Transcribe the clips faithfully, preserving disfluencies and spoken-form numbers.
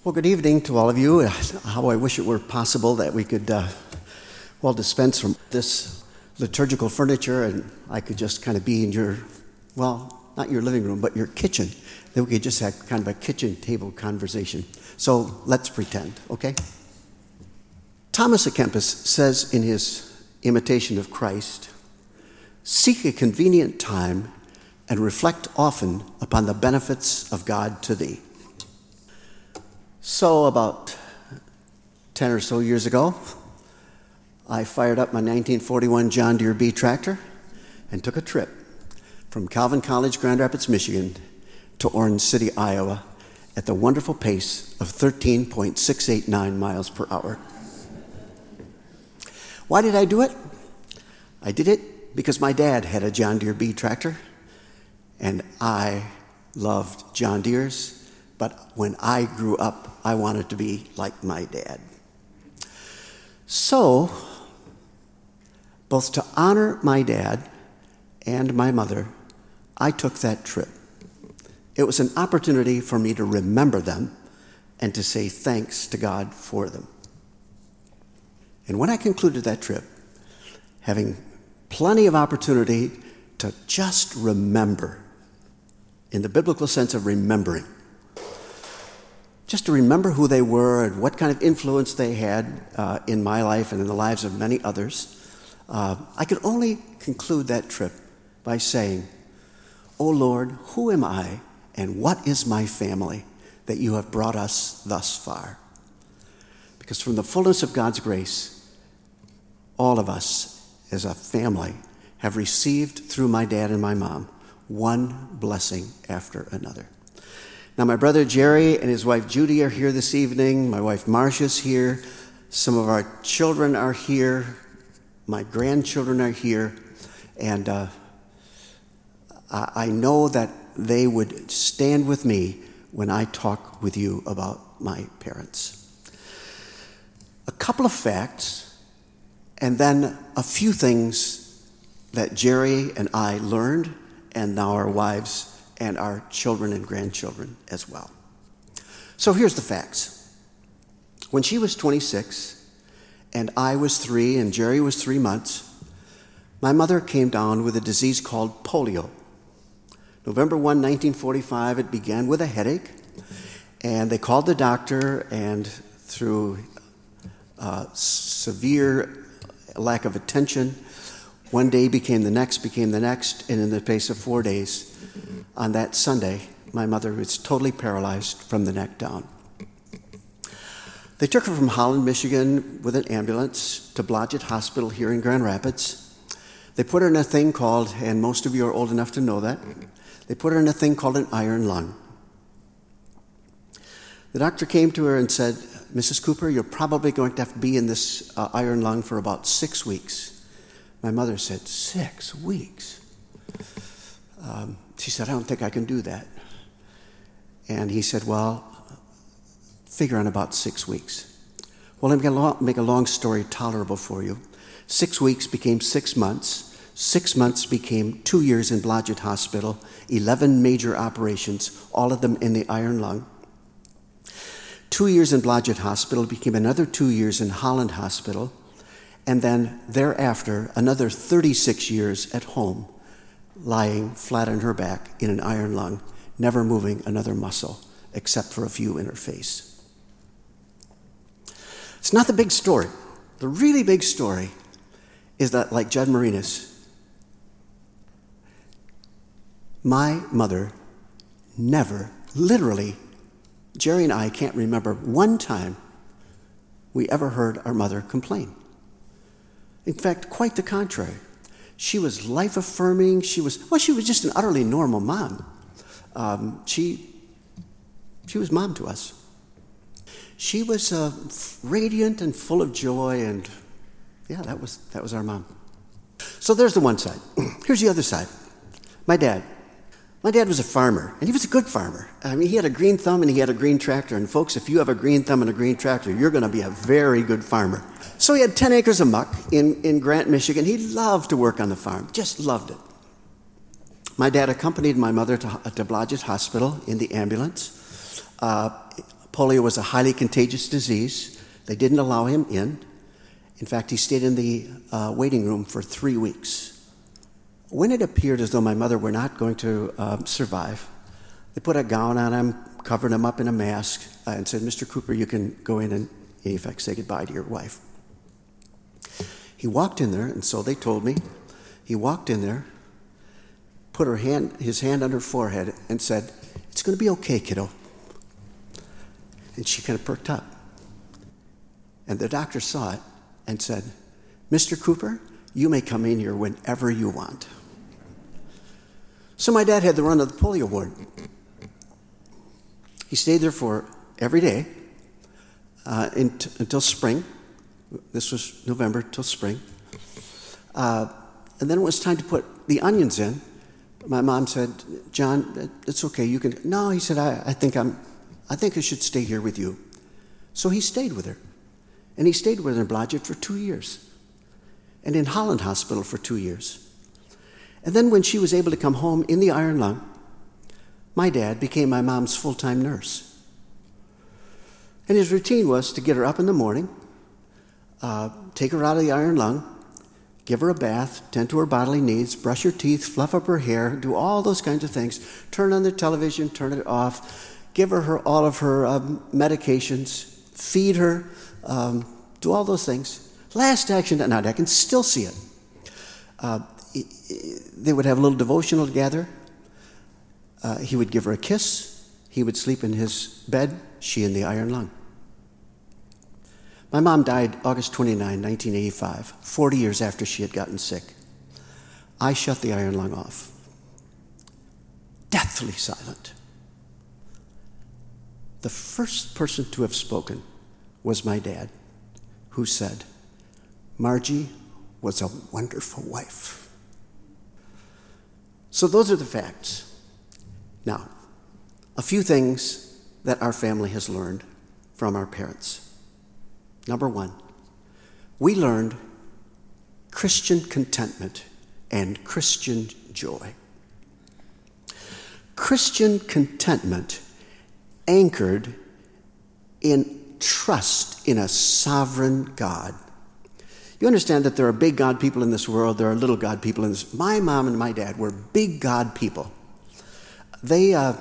Well, good evening to all of you. How I wish it were possible that we could, uh, well, dispense from this liturgical furniture and I could just kind of be in your, well, not your living room, but your kitchen. That we could just have kind of a kitchen table conversation. So let's pretend, okay? Thomas à Kempis says in his Imitation of Christ, "Seek a convenient time and reflect often upon the benefits of God to thee." So about ten or so years ago, I fired up my nineteen forty-one John Deere B tractor and took a trip from Calvin College, Grand Rapids, Michigan to Orange City, Iowa at the wonderful pace of thirteen point six eight nine miles per hour. Why did I do it? I did it because my dad had a John Deere B tractor and I loved John Deere's. But when I grew up, I wanted to be like my dad. So, both to honor my dad and my mother, I took that trip. It was an opportunity for me to remember them and to say thanks to God for them. And when I concluded that trip, having plenty of opportunity to just remember, in the biblical sense of remembering, just to remember who they were and what kind of influence they had uh, in my life and in the lives of many others, uh, I could only conclude that trip by saying, "O Lord, who am I and what is my family that you have brought us thus far?" Because from the fullness of God's grace, all of us as a family have received through my dad and my mom one blessing after another. Now, my brother Jerry and his wife Judy are here this evening. My wife Marcia's here. Some of our children are here. My grandchildren are here. And uh, I know that they would stand with me when I talk with you about my parents. A couple of facts, and then a few things that Jerry and I learned, and now our wives and our children and grandchildren as well. So here's the facts. When she was twenty-six, and I was three, and Jerry was three months, my mother came down with a disease called polio. November first, nineteen forty-five, it began with a headache, and they called the doctor, and through uh, severe lack of attention, one day became the next, became the next, and in the space of four days, on that Sunday, my mother was totally paralyzed from the neck down. They took her from Holland, Michigan with an ambulance to Blodgett Hospital here in Grand Rapids. They put her in a thing called, and most of you are old enough to know that, they put her in a thing called an iron lung. The doctor came to her and said, "Missus Cooper, you're probably going to have to be in this uh, iron lung for about six weeks. My mother said, "Six weeks?" Um, she said, "I don't think I can do that." And he said, "Well, figure on about six weeks." Well, let me make a long story tolerable for you. Six weeks became six months. Six months became two years in Blodgett Hospital, eleven major operations, all of them in the iron lung. Two years in Blodgett Hospital became another two years in Holland Hospital, and then thereafter, another thirty-six years at home, lying flat on her back in an iron lung, never moving another muscle except for a few in her face. It's not the big story. The really big story is that, like Judd Marinas, my mother never, literally, Jerry and I can't remember one time we ever heard our mother complain. In fact, quite the contrary. She was life-affirming. She was, well, she was just an utterly normal mom. Um, she, she was mom to us. She was uh, radiant and full of joy, and yeah, that was that was our mom. So there's the one side. Here's the other side. My dad. My dad was a farmer, and he was a good farmer. I mean, he had a green thumb and he had a green tractor. And folks, if you have a green thumb and a green tractor, you're going to be a very good farmer. So he had ten acres of muck in, in Grant, Michigan. He loved to work on the farm, just loved it. My dad accompanied my mother to, to Blodgett Hospital in the ambulance. Uh, polio was a highly contagious disease. They didn't allow him in. In fact, he stayed in the uh, waiting room for three weeks. When it appeared as though my mother were not going to uh, survive, they put a gown on him, covered him up in a mask, uh, and said, Mister Cooper, you can go in and, in effect, say goodbye to your wife. He walked in there, and so they told me, he walked in there, put her hand, his hand on her forehead, and said, it's going to be okay, kiddo. And she kind of perked up. And the doctor saw it and said, Mister Cooper, you may come in here whenever you want. So my dad had the run of the polio ward. He stayed there for every day uh, in t- until spring. This was November till spring. Uh, and then it was time to put the onions in. My mom said, John, it's okay, you can. No, he said, I, I think I'm, I think I should stay here with you. So he stayed with her. And he stayed with her in Blodgett for two years. And in Holland Hospital for two years. And then when she was able to come home in the iron lung, my dad became my mom's full-time nurse. And his routine was to get her up in the morning, uh, take her out of the iron lung, give her a bath, tend to her bodily needs, brush her teeth, fluff up her hair, do all those kinds of things, turn on the television, turn it off, give her, her all of her um, medications, feed her, um, do all those things. Last action at night, I can still see it. Uh, they would have a little devotional together. Uh, he would give her a kiss. He would sleep in his bed, she in the iron lung. My mom died August twenty-ninth, nineteen eighty-five, forty years after she had gotten sick. I shut the iron lung off. Deathly silent. The first person to have spoken was my dad, who said, Margie was a wonderful wife. So those are the facts. Now, a few things that our family has learned from our parents. Number one, we learned Christian contentment and Christian joy. Christian contentment anchored in trust in a sovereign God. You understand that there are big God people in this world, there are little God people in this. My mom and my dad were big God people. They, uh,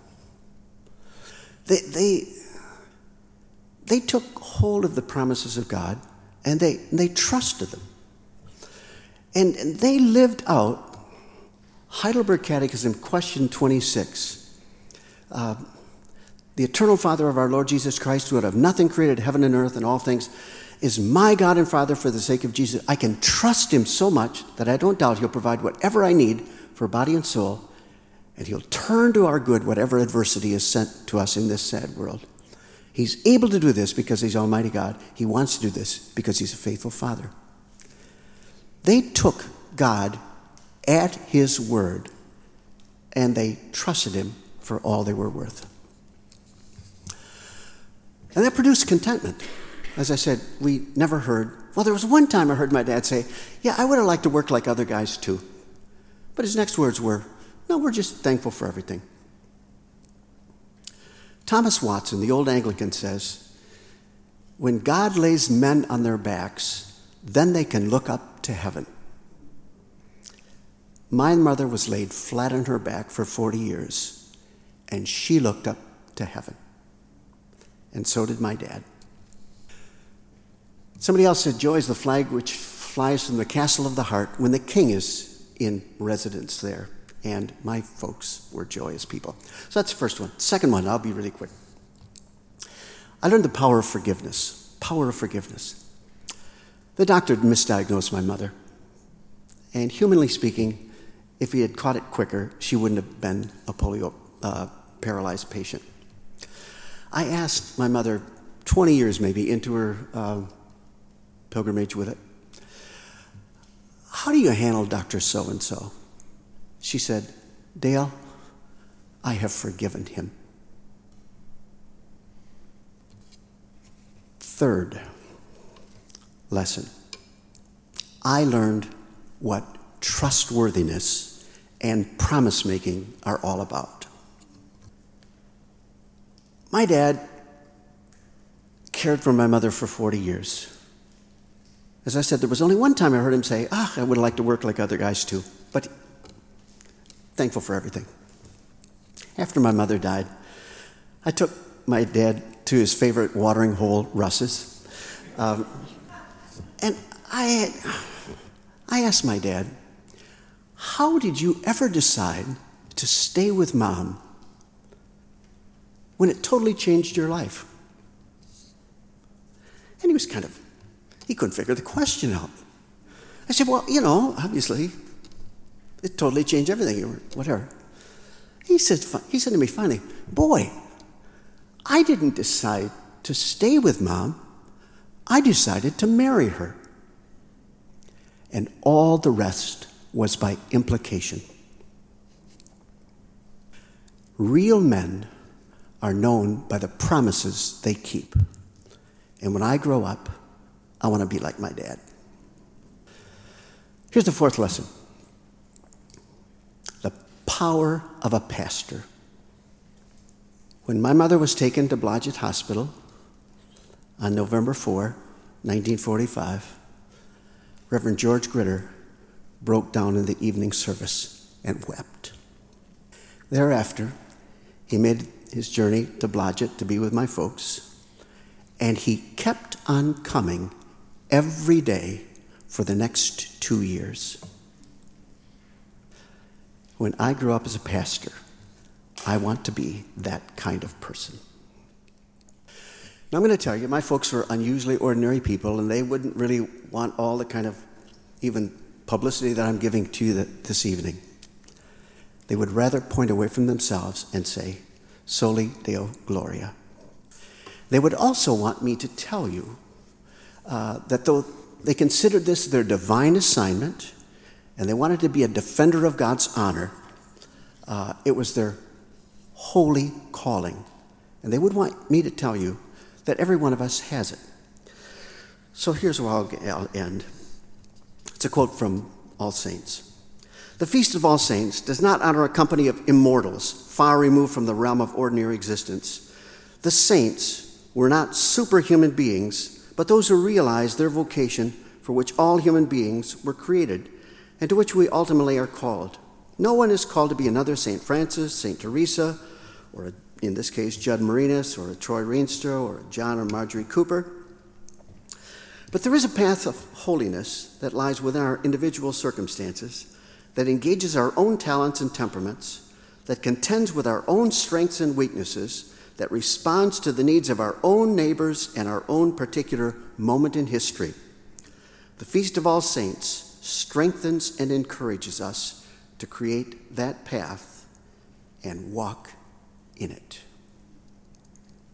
they, they, they took hold of the promises of God and they, they trusted them. And, and they lived out Heidelberg Catechism, question twenty-six. Uh, the eternal Father of our Lord Jesus Christ, who out of nothing created heaven and earth and all things, is my God and Father for the sake of Jesus. I can trust him so much that I don't doubt he'll provide whatever I need for body and soul, and he'll turn to our good whatever adversity is sent to us in this sad world. He's able to do this because he's Almighty God. He wants to do this because he's a faithful Father. They took God at his word, and they trusted him for all they were worth. And that produced contentment. As I said, we never heard, well, there was one time I heard my dad say, yeah, I would have liked to work like other guys too. But his next words were, no, we're just thankful for everything. Thomas Watson, the old Anglican, says, when God lays men on their backs, then they can look up to heaven. My mother was laid flat on her back for forty years, and she looked up to heaven. And so did my dad. Somebody else said, joy is the flag which flies from the castle of the heart when the king is in residence there. And my folks were joyous people. So that's the first one. Second one, I'll be really quick. I learned the power of forgiveness. Power of forgiveness. The doctor misdiagnosed my mother. And humanly speaking, if he had caught it quicker, she wouldn't have been a polio uh, paralyzed patient. I asked my mother, twenty years maybe into her uh, pilgrimage with it, how do you handle Doctor So-and-so? She said, Dale, I have forgiven him. Third lesson, I learned what trustworthiness and promise-making are all about. My dad cared for my mother for forty years. As I said, there was only one time I heard him say, ah, I would like to work like other guys too. But thankful for everything. After my mother died, I took my dad to his favorite watering hole, Russ's. Um, and I, I asked my dad, how did you ever decide to stay with Mom when it totally changed your life? And he was kind of, he couldn't figure the question out. I said, well, you know, obviously, it totally changed everything, or whatever. He said, he said to me finally, boy, I didn't decide to stay with Mom. I decided to marry her. And all the rest was by implication. Real men are known by the promises they keep. And when I grow up, I want to be like my dad. Here's the fourth lesson. The power of a pastor. When my mother was taken to Blodgett Hospital on November fourth, nineteen forty-five, Reverend George Gritter broke down in the evening service and wept. Thereafter, he made his journey to Blodgett to be with my folks, and he kept on coming every day for the next two years. When I grow up as a pastor, I want to be that kind of person. Now I'm going to tell you, my folks were unusually ordinary people, and they wouldn't really want all the kind of even publicity that I'm giving to you this evening. They would rather point away from themselves and say, Soli Deo Gloria. They would also want me to tell you uh, that though they considered this their divine assignment, and they wanted to be a defender of God's honor, uh, it was their holy calling. And they would want me to tell you that every one of us has it. So here's where I'll, I'll end. It's a quote from All Saints. The Feast of All Saints does not honor a company of immortals far removed from the realm of ordinary existence. The saints were not superhuman beings, but those who realized their vocation for which all human beings were created and to which we ultimately are called. No one is called to be another Saint Francis, Saint Teresa, or a, in this case, Judd Marinas, or a Troy Rienstra, or a John or Marjorie Cooper. But there is a path of holiness that lies within our individual circumstances, that engages our own talents and temperaments, that contends with our own strengths and weaknesses, that responds to the needs of our own neighbors and our own particular moment in history. The Feast of All Saints strengthens and encourages us to create that path and walk in it.